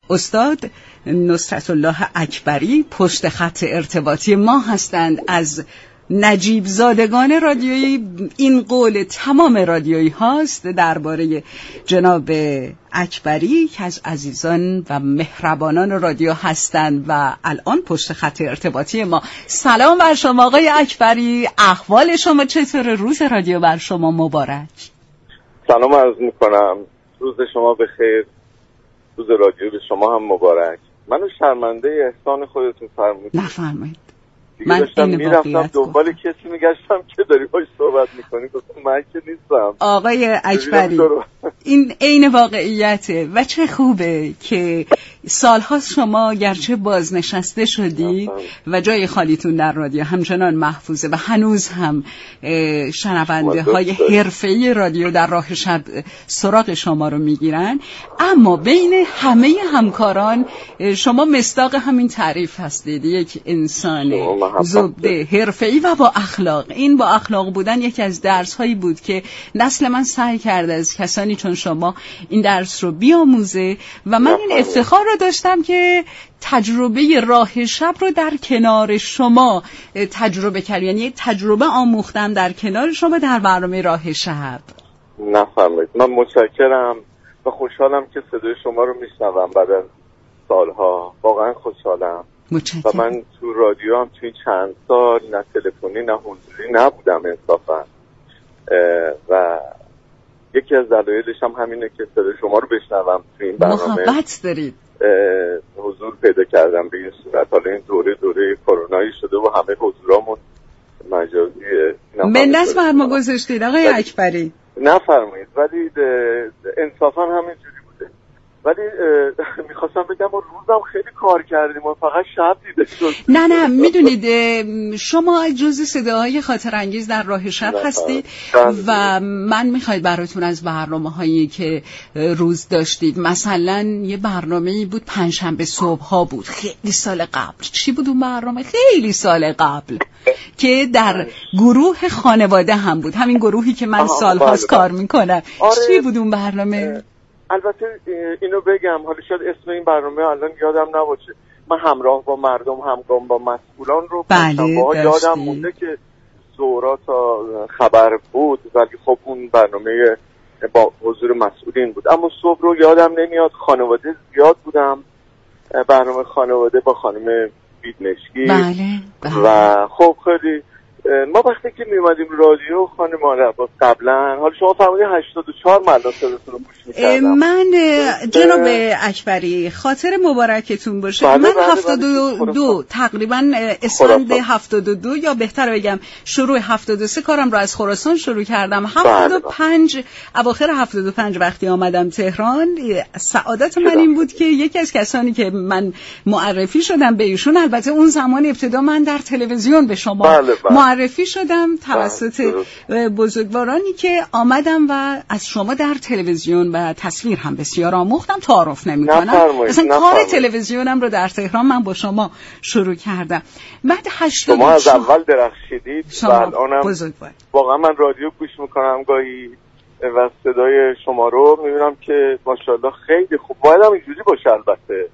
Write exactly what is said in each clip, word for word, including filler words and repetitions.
استاد نصرت الله اکبری پشت خط ارتباطی ما هستند از نجیب زادگان رادیویی. این قول تمام رادیویی هاست درباره جناب اکبری که از عزیزان و مهربانان رادیو هستند و الان پشت خط ارتباطی ما. سلام بر شما آقای اکبری، احوال شما چطور؟ روز رادیو بر شما مبارک. سلام عرض میکنم، روز شما بخیر، روز رادیو به شما هم مبارک. منو شرمنده احسان خودتون فرمودید. نفرمایید. من داشتم میرفتم دنبال کسی میگشتم که داری باش صحبت میکنی، گفتم من که نیستم. آقای اکبری این عین واقعیته و چه خوبه که سال‌هاست شما گرچه بازنشسته شدید و جای خالیتون در رادیو همچنان محفوظه و هنوز هم شنونده های حرفه‌ای رادیو در راه شب سراغ شما رو میگیرن، اما بین همه همکاران شما مصداق همین تعریف هستید، یک انسان زبده، حرفه‌ای و با اخلاق. این با اخلاق بودن یکی از درس‌هایی بود که نسل من سعی کرده از کسانی چون شما این درس رو بیاموزه و من این افتخار رو داشتم که تجربه راه شب رو در کنار شما تجربه کردم، یعنی تجربه آموختم در کنار شما در برنامه راه شب. نفرمایید. من متشکرم و خوشحالم که صدای شما رو میشنوم بعد از سالها. واقعا خوشحالم. متشکرم. و من تو رادیو هم توی چند سال نه تلفنی نه حضوری نبودم انصافا و یکی از دلایلش هم همینه که صدای شما رو بشنوم تو این برنامه. محبت دارید. حضور پیدا کردم به این صورت. حالا این دوره دوره کرونایی شده و همه حضورامون مجازیه. منت بر ما گذاشتید آقای اکبری. نفرمایید. ولی انصافا همینجوری بوده. ولی میخواستم بگم ما روزم خیلی کار کردیم و فقط شب دیده شد. نه نه میدونید شما جزء صداهای خاطر انگیز در راه شب هستید و من میخواید براتون از برنامه هایی که روز داشتید، مثلا یه برنامه‌ای بود پنجشنبه صبح ها بود خیلی سال قبل. چی بود اون برنامه؟ خیلی سال قبل که در گروه خانواده هم بود، همین گروهی که من سالهاست کار میکنم. آره. چی بود اون برنامه؟ البته اینو بگم، حالا شاید اسم این برنامه الان یادم نباشه. من همراه با مردم همگام با مسئولان رو بله یادم مونده که زورا تا خبر بود، ولی خب اون برنامه با حضور مسئولین بود. اما صبح رو یادم نمیاد، خانواده زیاد بودم، برنامه خانواده با خانم بیدمشکی. بله, بله. و خب خیلی ما وقتی که میومدیم رادیو خانم عباس قبلا، حالا شما فرمودید هشتاد و چهار من صداتون رو گوش می‌کردم. من جناب اکبری خاطر مبارکتون باشه. بله من بله هفتاد و دو تقریبا اسفند هفتاد و دو یا بهتر بگم شروع هفتاد و سه کارم رو از خراسان شروع کردم. هفتاد و پنج اواخر هفتاد و پنج وقتی آمدم تهران، سعادت من این بود که یکی از کسانی که من معرفی شدم به ایشون، البته اون زمان ابتدا من در تلویزیون به شما بله بله. معرفی شدم توسط بزرگوارانی که آمدم و از شما در تلویزیون و تصویر هم بسیار آموختم. تعارف نمی‌کنم، اصلا کار تلویزیونم رو در تهران من با شما شروع کردم. بعد هشتاد شما از اول درخشیدید و الانم بزرگوار. واقعا من رادیو گوش میکنم گاهی و صدای شما رو میبینم که ماشاءالله خیلی خوب. باید هم اینجوری باشه، البته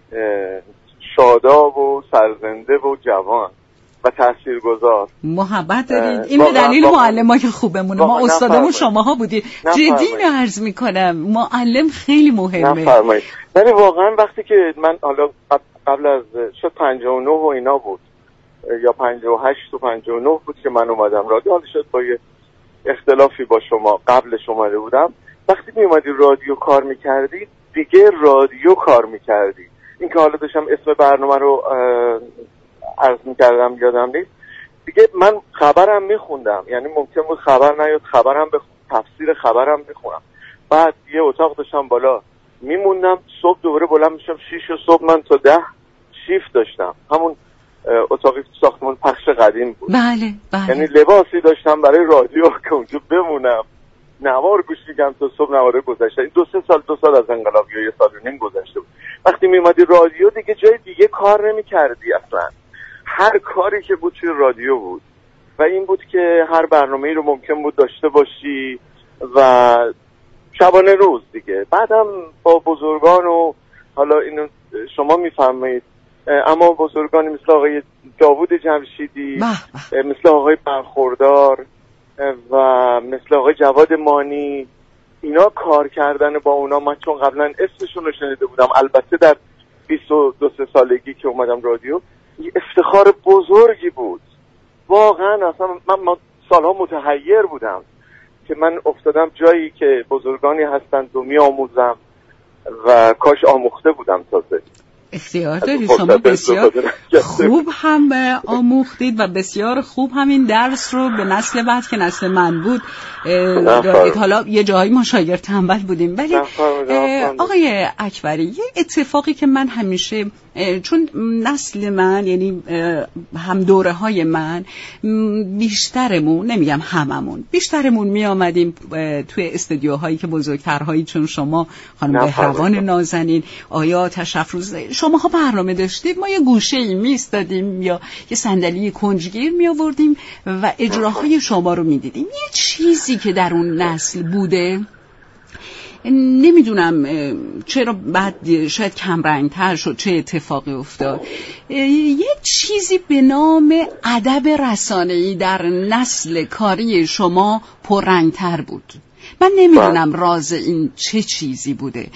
شاداب و سرزنده و جوان و تاثیرگذار. محبت دارید. این به دلیل معلم‌ها که خوبمونه. ما استادمون شماها بودید. جدی عرض میکنم معلم خیلی مهمه. نفرمایید. ولی واقعا وقتی که من حالا قبل از شد پنجاه و نه و اینا بود یا پنجاه و هشت و پنجاه و نه بود که من اومدم رادیو، حالا شد با یه اختلافی با شما قبلش اومده بودم. وقتی می اومدی رادیو کار میکردی دیگه رادیو کار میکردی. این که حالا داشتم اسم برنامه رو عرض میکردم یادم نیست دیگه. من خبرم میخوندم، یعنی ممکن بود خبر نیاد، خبرم بخونم، تفسیر خبرم میخونم. بعد یه اتاق داشتم بالا میموندم، صبح دوباره بلند میشم شیش صبح من تا ده شیفت داشتم. همون اتاقی ساختمان پخش قدیم بود. بله بله. یعنی لباسی داشتم برای رادیو که اونجا بمونم، نوار گوش میگم تا صبح نواره گذشته. این دو سه سال دو سال از انقلاب یا یه سال و نیم گذشته بود. وقتی میومدی رادیو دیگه جای دیگه کار نمیکردی اصلا. هر کاری که بود توی رادیو بود و این بود که هر برنامه‌ای رو ممکن بود داشته باشی و شبانه روز دیگه. بعدم با بزرگان و حالا اینو شما میفرمایید، اما بزرگانی مثل آقای داوود جمشیدی، مثل آقای برخوردار و مثل آقای جواد مانی، اینا کار کردن با اونا. من چون قبلا اسمشون رو شنیده بودم، البته در بیست و دو سالگی که اومدم رادیو، یه افتخار بزرگی بود واقعا. اصلا من سالها متحیر بودم که من افتادم جایی که بزرگانی هستند و می آموزم و کاش آموخته بودم تازه. اختیار دارید شما، بسیار خوب هم آموختید و بسیار خوب همین درس رو به نسل بعد که نسل من بود دادید. حالا یه جایی ما شاگرد تنبل بودیم، ولی آقای اکبری یه اتفاقی که من همیشه، چون نسل من یعنی هم دوره های من بیشترمون، نمیگم هممون، بیشترمون می آمدیم توی استودیوهایی که بزرگترهایی چون شما خانم بهروان نازنین، آیا تشفروز، شما ها برنامه داشتید، ما یه گوشه ای می ایستادیم یا یه صندلی کنجگیر می آوردیم و اجراهای شما رو می دیدیم. یه چیزی که در اون نسل بوده، نمیدونم چرا بعد شاید کم رنگ‌تر شد، چه اتفاقی افتاد، یک چیزی به نام ادب رسانه‌ای در نسل کاری شما پررنگ‌تر بود. من نمیدونم راز این چه چیزی بوده.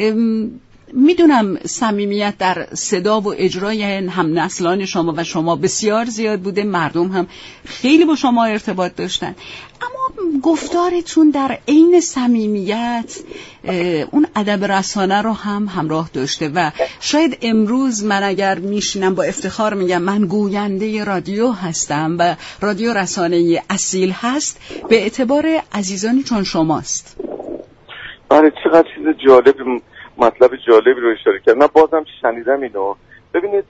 میدونم صمیمیت در صدا و اجرای هم نسلان شما و شما بسیار زیاد بوده، مردم هم خیلی با شما ارتباط داشتن، اما گفتارتون در عین صمیمیت اون ادب رسانه رو هم همراه داشته و شاید امروز من اگر میشینم با افتخار میگم من گوینده رادیو هستم و رادیو رسانه‌ای اصیل هست به اعتبار عزیزانی چون شماست. آره چقدر چیز جالبی، مطلب جالبی رو اشاره کرد. من بازم شنیدم اینو. ببینید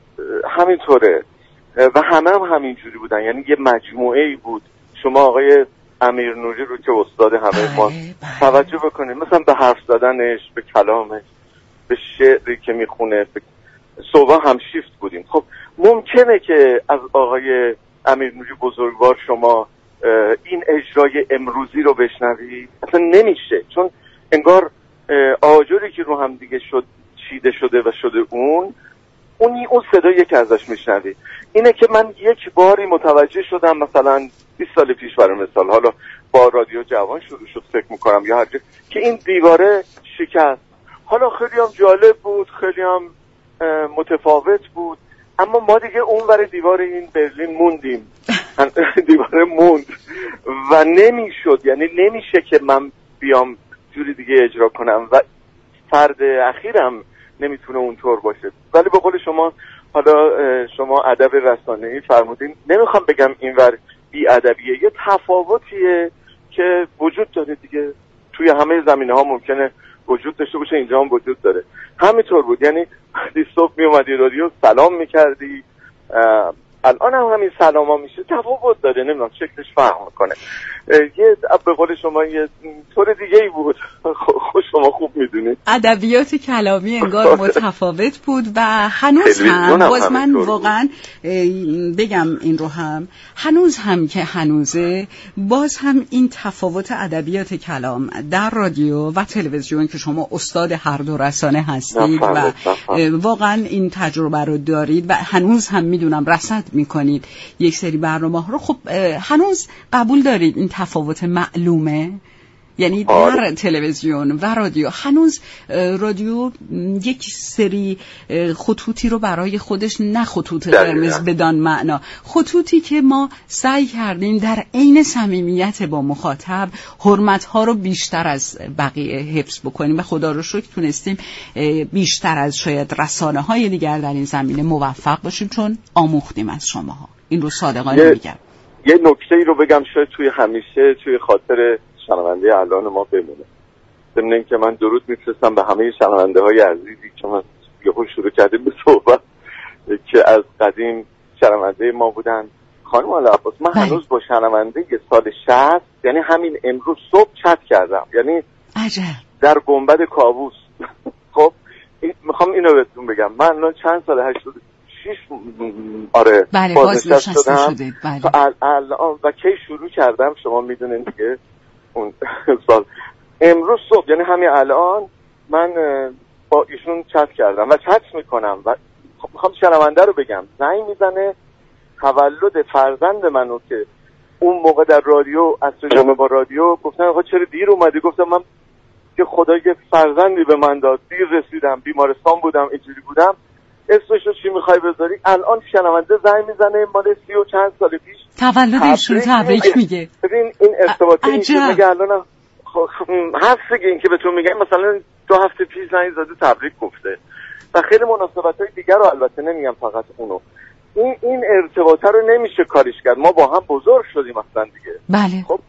همینطوره و همه هم همینجوری بودن، یعنی یه مجموعه ای بود. شما آقای امیرنوری رو که استاد همه ما، توجه بکنید مثلا به حرف زدنش، به کلامش، به شعری که میخونه، به صحبت هم شیفت بودیم. خب ممکنه که از آقای امیرنوری بزرگوار شما این اجرای امروزی رو بشنوید، اصلا نمیشه، چون انگار آجوری که رو هم دیگه شد چیده شده و شده اون اونی اون صدایی که ازش میشنوی. اینه که من یک باری متوجه شدم، مثلا بیست سال پیش برای مثال، حالا با رادیو جوان شروع شد فکر میکنم یا هر جا، که این دیواره شکست. حالا خیلی هم جالب بود، خیلی هم متفاوت بود، اما ما دیگه اون ور دیوار این برلین موندیم. دیواره موند و نمیشد، یعنی نمیشه که من بیام جوری دیگه اجرا کنم و فرد اخیرم نمیتونه اونطور باشه. ولی به قول شما، حالا شما ادب رسانه‌ای فرمودین، نمیخوام بگم اینور بی ادبیه، یه تفاوتیه که وجود داره دیگه، توی همه زمینه‌ها ممکنه وجود داشته باشه، اینجا هم وجود داره. همینطور بود، یعنی وقتی صبح میومدی رادیو سلام میکردی، الان هم همین سلام ها میشه، تفاوت داره، نمیدونم شکلش فرق میکنه. یه به قول شما یه طور دیگه ای بود، خود شما خوب میدونید ادبیات کلامی انگار متفاوت بود و هنوز هم باز من واقعا بگم این رو هم هنوز هم که هنوزه باز هم این تفاوت ادبیات کلام در رادیو و تلویزیون که شما استاد هر دو رسانه هستید و واقعا این تجربه رو دارید و هنوز هم میدونم رصد میکنید یک سری برنامه ها رو، خب هنوز قبول دارید این تفاوت معلومه؟ یعنی در تلویزیون و رادیو هنوز رادیو یک سری خطوطی رو برای خودش، نه خطوط قرمز بدان معنا، خطوطی که ما سعی کردیم در عین صمیمیت با مخاطب حرمت‌ها رو بیشتر از بقیه حفظ بکنیم و خدا رو شکر تونستیم بیشتر از شاید رسانه‌های دیگر در این زمینه موفق باشیم چون آموختیم از شماها. این رو صادقانه میگم. یه نکته‌ای رو بگم شاید توی همیشه توی خاطر شنونده الان ما بمونه. ضمن اینکه من درود میفرستم به همه شنونده های عزیزی که من یهو شروع کردیم به صحبت که از قدیم شنونده ما بودن. خانم العباس، من بله. هنوز با شنونده یه سال شصت، یعنی همین امروز صبح چت کردم، یعنی عجب. در گنبد کاووس. خب این میخوام اینو بهتون بگم، من الان چند سال هشتاد شش آره بله بازنشسته شده بله. الان و کی شروع کردم شما میدونین دیگه اون سال امروز صبح، یعنی همین الان من با ایشون چت کردم و چت میکنم و میخوام شنونده رو بگم، زنگ میزنه تولد فرزند منو که اون موقع در رادیو عصر جمعه با رادیو گفتن آقا چرا دیر اومدی؟ گفتم من که خدا یه فرزندی به من داد، دیر رسیدم، بیمارستان بودم، اینجوری بودم، اسمشو چی میخوای بذاری؟ الان شنونده زنگ میزنه مال سی و چند سال پیش تولد ایشون تبریک میگه. ببین این ارتباطی این که میگه الان هست دیگه، این که بهتون میگم مثلا دو هفته پیش زنگ زده تبریک گفته و خیلی مناسبت‌های دیگر رو، البته نمیگم فقط اونو. این این ارتباطه رو نمیشه کاریش کرد، ما با هم بزرگ شدیم اصلا دیگه. بله. خب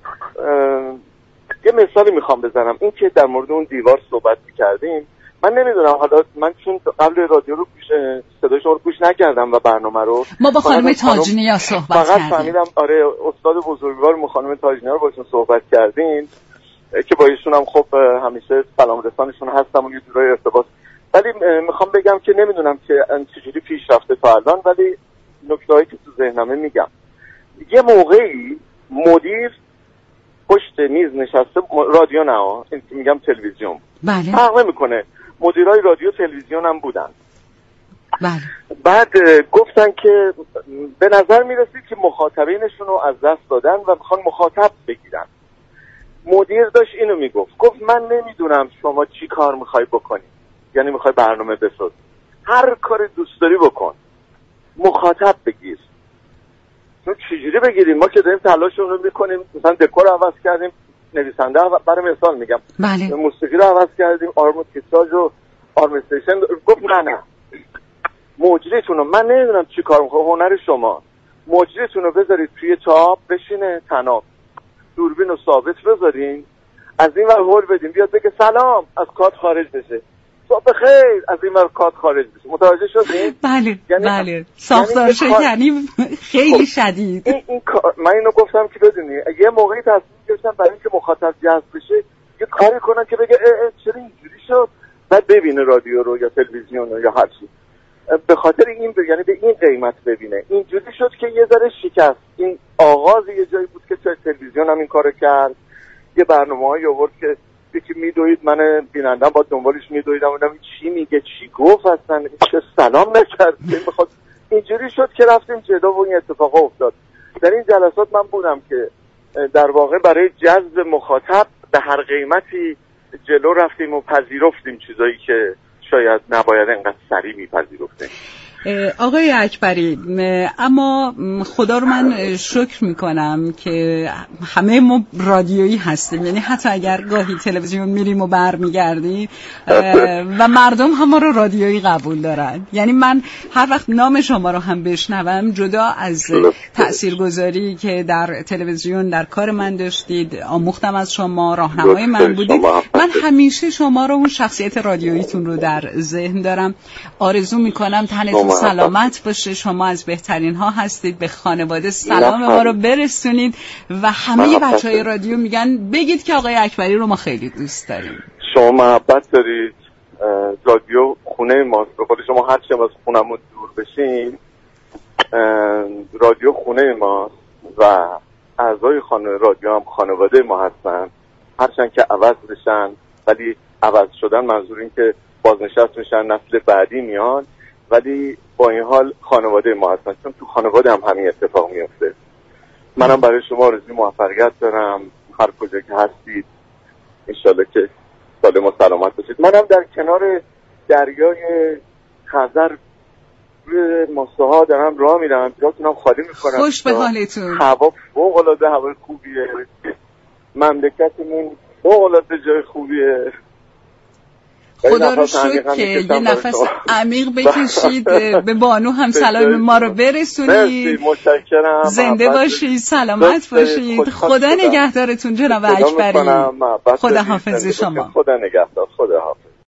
یه مثالی میخوام بزنم، این که در مورد اون دیوار صحبت میکردیم، من نمیدونم حالا من چون قبل رادیو رو گوش صدای شما رو گوش نکردم و برنامه رو ما با خانم تاج‌نیا صحبت فقط کردیم. فقط فهمیدم آره استاد بزرگوار خانم تاج‌نیا رو باشون صحبت کردین که با ایشون هم خب همیشه سلام رسانشون هستم و یه جورای ارتباط، ولی میخوام بگم که نمیدونم که چجوری پیش رفته تا الان، ولی نکته‌هایی که تو ذهنمه میگم. یه موقعی مدیر پشت میز نشسته، رادیو نه، این میگم تلویزیون، بله. فرق نمیکنه، مدیرای رادیو تلویزیون هم بودن. بله. بعد گفتن که به نظر میرسید که مخاطبینشون رو از دست دادن و میخوان مخاطب بگیرن. مدیر داشت اینو میگفت، گفت من نمیدونم شما چی کار میخوای بکنی، یعنی میخوای برنامه بساز، هر کار دوست داری بکن، مخاطب بگیر. چجوری بگیریم؟ ما که داریم تلاشمون رو میکنیم، مثلا دکور رو عوض کردیم، نویسنده برای مثال میگم، بله. موسیقی رو عوض کردیم، آرم تیتراژ و آرم استیشن. گفت نه نه مجریتون رو، من نمیدونم چی کار میکنم، هنر شما، مجریتون رو بذارید توی تاب بشینه تناب، دوربین رو ثابت بذارین، از این ور هول بدیم بیاد بگه سلام، از کات خارج بشه، صبح خیر، از این ور کات خارج بشه. متوجه شدین؟ بله یعنی بله ساختار شکنی خیلی شدید. این این من اینو گفتم که بدونی یه موقعی تصمیم گرفتم برای اینکه مخاطب جذب بشه یه کاری کنن که بگه اه اه چرا اینجوری شد، بعد ببینه رادیو رو یا تلویزیون رو یا هر چی، به خاطر این ب... یعنی به این قیمت ببینه. اینجوری شد که یه ذره شکست. این آغاز یه جایی بود که تلویزیون هم این کارو کرد، یه برنامه‌ای آورد که یکی میدوید، من بینندم با دنبالش میدویدم ببینم چی میگه، چی گفت، اصلا چه سلام نکرد. میخواد اینجوری شد که رفتیم جلو و این اتفاق افتاد. در این جلسات من بودم که در واقع برای جذب مخاطب به هر قیمتی جلو رفتیم و پذیرفتیم چیزایی که شاید نباید انقدر سریع میپذیرفتیم. آقای اکبری، اما خدا رو من شکر میکنم که همه ما رادیویی هستیم، یعنی حتی اگر گاهی تلویزیون میریم و برمیگردیم و مردم هم ما رو رادیویی قبول دارن. یعنی من هر وقت نام شما رو هم بشنوم، جدا از تاثیرگذاری که در تلویزیون در کار من داشتید، آموختم از شما، راهنمای من بودید، من همیشه شما رو، اون شخصیت رادیوییتون رو در ذهن دارم. آرزو میکنم تنتون سلامت باشه، شما از بهترین ها هستید، به خانواده سلام ما رو برسونید و همه بچهای رادیو میگن بگید که آقای اکبری رو ما خیلی دوست داریم. شما محبت دارید، رادیو خونه ماست، به قول شما هر چه از خونمون دور بشین رادیو خونه ماست و اعضای خانواده رادیو هم خانواده ما هستن، هرچند که عوض بشن ولی عوض شدن منظور این که بازنشست میشن، نسل بعدی میان، ولی با این حال خانواده ما هستن، چون تو خانواده هم همین اتفاق میفته. منم برای شما آرزوی موفقیت دارم هر کجا که هستید، انشالله که سالم و سلامت باشید. منم در کنار دریای خزر روی ماسه‌ها دارم راه میرم، جاتونم خالی میکنم. خوش به حالتون. هوا فوق‌العاده هوای خوبیه، مملکتمون فوق‌العاده جای خوبیه. خدا رو شکر که یه نفس عمیق بکشید، به بانو هم سلام ما رو برسونید. متشکرم. زنده باشید، سلامت باشید. خدا نگهدارتون جناب اکبری. خدا حافظ شما. خدا نگهدار. خدا حافظ.